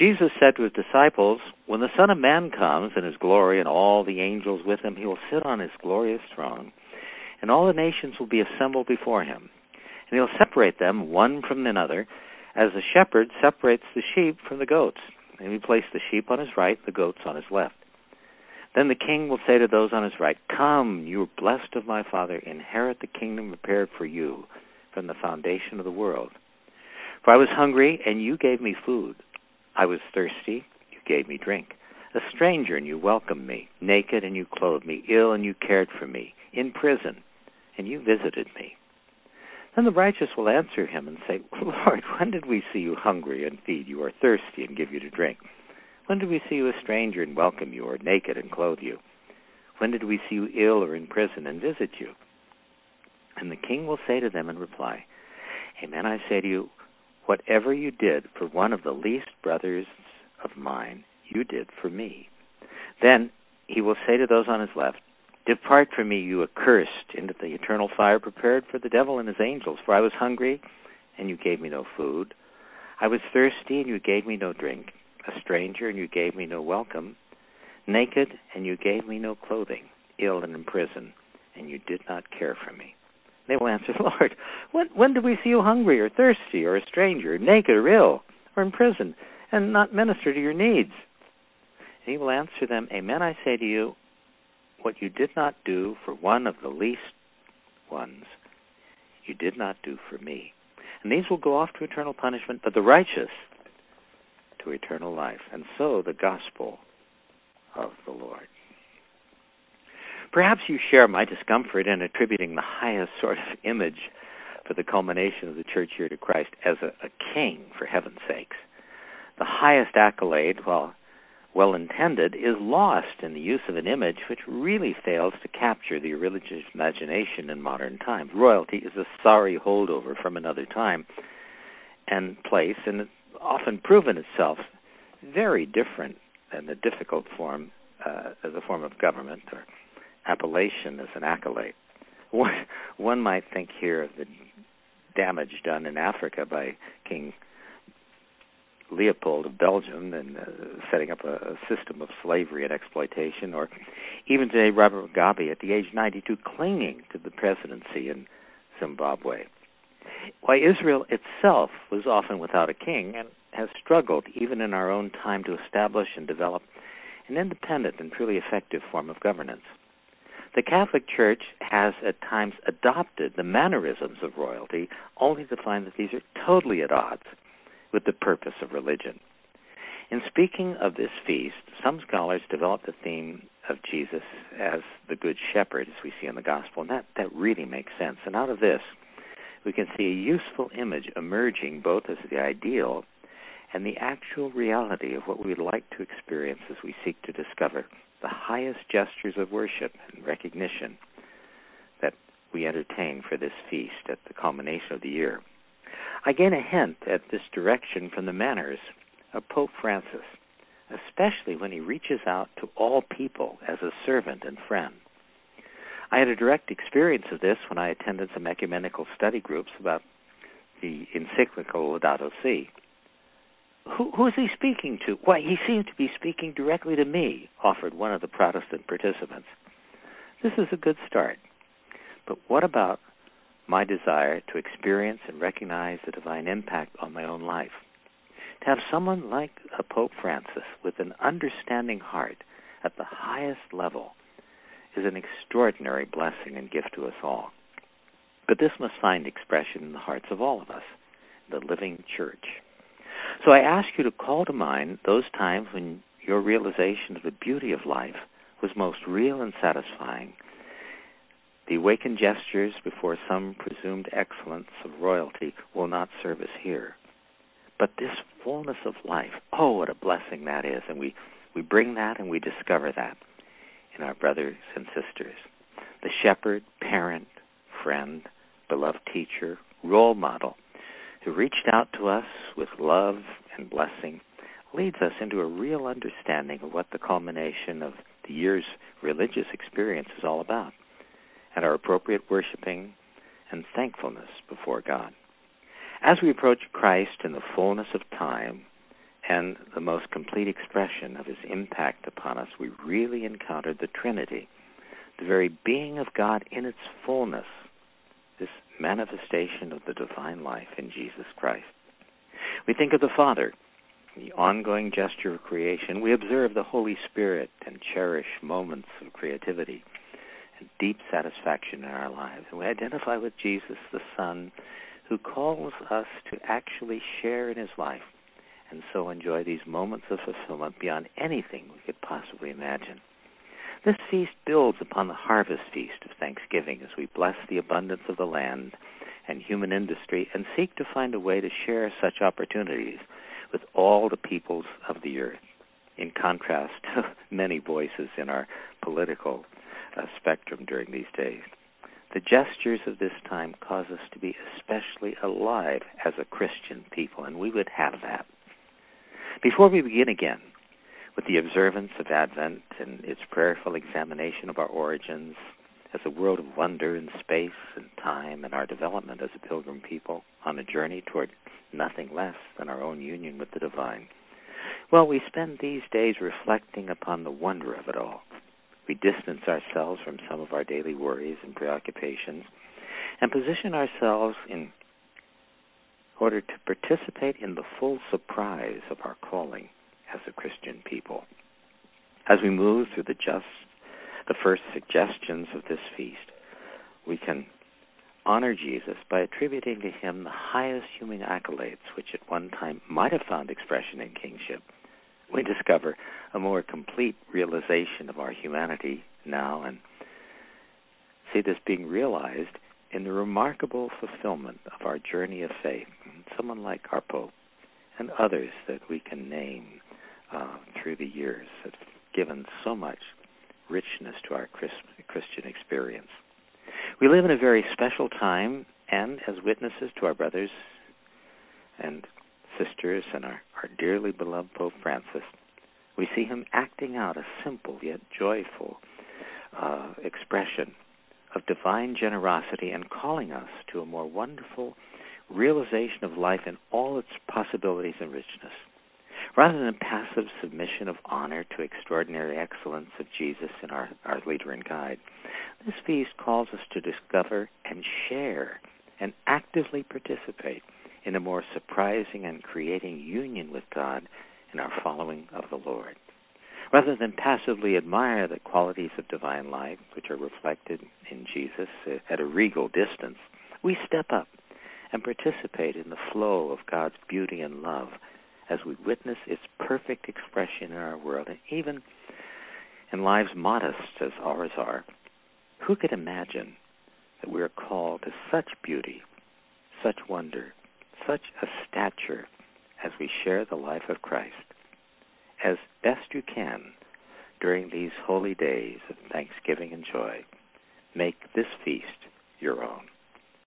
Jesus said to his disciples, "When the Son of Man comes in his glory and all the angels with him, he will sit on his glorious throne, and all the nations will be assembled before him. And he'll separate them one from another, as the shepherd separates the sheep from the goats. And he'll place the sheep on his right, the goats on his left. Then the king will say to those on his right, 'Come, you are blessed of my Father, inherit the kingdom prepared for you from the foundation of the world. For I was hungry, and you gave me food. I was thirsty, you gave me drink. A stranger, and you welcomed me. Naked, and you clothed me. Ill, and you cared for me. In prison, and you visited me.' Then the righteous will answer him and say, 'Lord, when did we see you hungry and feed you, or thirsty and give you to drink? When did we see you a stranger and welcome you, or naked and clothe you? When did we see you ill or in prison and visit you?' And the king will say to them in reply, 'Amen, I say to you, whatever you did for one of the least brothers of mine, you did for me.' Then he will say to those on his left, 'Depart from me, you accursed, into the eternal fire prepared for the devil and his angels. For I was hungry, and you gave me no food. I was thirsty, and you gave me no drink. A stranger, and you gave me no welcome. Naked, and you gave me no clothing. Ill and in prison, and you did not care for me.' They will answer, 'Lord, when did we see you hungry or thirsty or a stranger, naked or ill or in prison, and not minister to your needs?' And he will answer them, 'Amen, I say to you, what you did not do for one of the least ones, you did not do for me.' And these will go off to eternal punishment, but the righteous to eternal life." And so the gospel of the Lord. Perhaps you share my discomfort in attributing the highest sort of image for the culmination of the church here to Christ as a king, for heaven's sakes. The highest accolade, while well-intended, is lost in the use of an image which really fails to capture the religious imagination in modern times. Royalty is a sorry holdover from another time and place, and it's often proven itself very different than the difficult form as a form of government, or appellation as an accolade. One might think here of the damage done in Africa by King Leopold of Belgium and setting up a system of slavery and exploitation, or even today Robert Mugabe at the age of 92 clinging to the presidency in Zimbabwe. Why, Israel itself was often without a king and has struggled even in our own time to establish and develop an independent and truly effective form of governance. The Catholic Church has at times adopted the mannerisms of royalty, only to find that these are totally at odds with the purpose of religion. In speaking of this feast, some scholars develop the theme of Jesus as the Good Shepherd, as we see in the Gospel, and that really makes sense. And out of this, we can see a useful image emerging both as the ideal and the actual reality of what we would like to experience as we seek to discover the highest gestures of worship and recognition that we entertain for this feast at the culmination of the year. I gain a hint at this direction from the manners of Pope Francis, especially when he reaches out to all people as a servant and friend. I had a direct experience of this when I attended some ecumenical study groups about the encyclical Laudato Si. Who is he speaking to? Why, he seemed to be speaking directly to me, offered one of the Protestant participants. This is a good start. But what about my desire to experience and recognize the divine impact on my own life? To have someone like a Pope Francis with an understanding heart at the highest level is an extraordinary blessing and gift to us all. But this must find expression in the hearts of all of us, the living church. So I ask you to call to mind those times when your realization of the beauty of life was most real and satisfying. The awakened gestures before some presumed excellence of royalty will not serve us here. But this fullness of life, oh, what a blessing that is. And we bring that and we discover that in our brothers and sisters. The shepherd, parent, friend, beloved teacher, role model, who reached out to us with love and blessing, leads us into a real understanding of what the culmination of the year's religious experience is all about, and our appropriate worshiping and thankfulness before God. As we approach Christ in the fullness of time and the most complete expression of his impact upon us, we really encountered the Trinity, the very being of God in its fullness, this manifestation of the divine life in Jesus Christ. We think of the Father, the ongoing gesture of creation. We observe the Holy Spirit and cherish moments of creativity and deep satisfaction in our lives. And we identify with Jesus, the Son, who calls us to actually share in his life and so enjoy these moments of fulfillment beyond anything we could possibly imagine. This feast builds upon the harvest feast of Thanksgiving as we bless the abundance of the land and human industry and seek to find a way to share such opportunities with all the peoples of the earth, in contrast to many voices in our political spectrum during these days. The gestures of this time cause us to be especially alive as a Christian people, and we would have that. Before we begin again with the observance of Advent and its prayerful examination of our origins as a world of wonder in space and time and our development as a pilgrim people on a journey toward nothing less than our own union with the divine, well, we spend these days reflecting upon the wonder of it all. We distance ourselves from some of our daily worries and preoccupations and position ourselves in order to participate in the full surprise of our calling as a Christian people. As we move through the first suggestions of this feast, we can honor Jesus by attributing to him the highest human accolades, which at one time might have found expression in kingship. We discover a more complete realization of our humanity now and see this being realized in the remarkable fulfillment of our journey of faith. Someone like our Pope and others that we can name through the years have given so much richness to our Christian experience. We live in a very special time, and as witnesses to our brothers and sisters and our dearly beloved Pope Francis, we see him acting out a simple yet joyful expression of divine generosity and calling us to a more wonderful realization of life in all its possibilities and richness. Rather than passive submission of honor to extraordinary excellence of Jesus and our leader and guide, this feast calls us to discover and share and actively participate in a more surprising and creating union with God in our following of the Lord. Rather than passively admire the qualities of divine life, which are reflected in Jesus at a regal distance, we step up and participate in the flow of God's beauty and love as we witness its perfect expression in our world, and even in lives modest as ours are. Who could imagine that we are called to such beauty, such wonder, such a stature as we share the life of Christ? As best you can during these holy days of thanksgiving and joy, make this feast your own.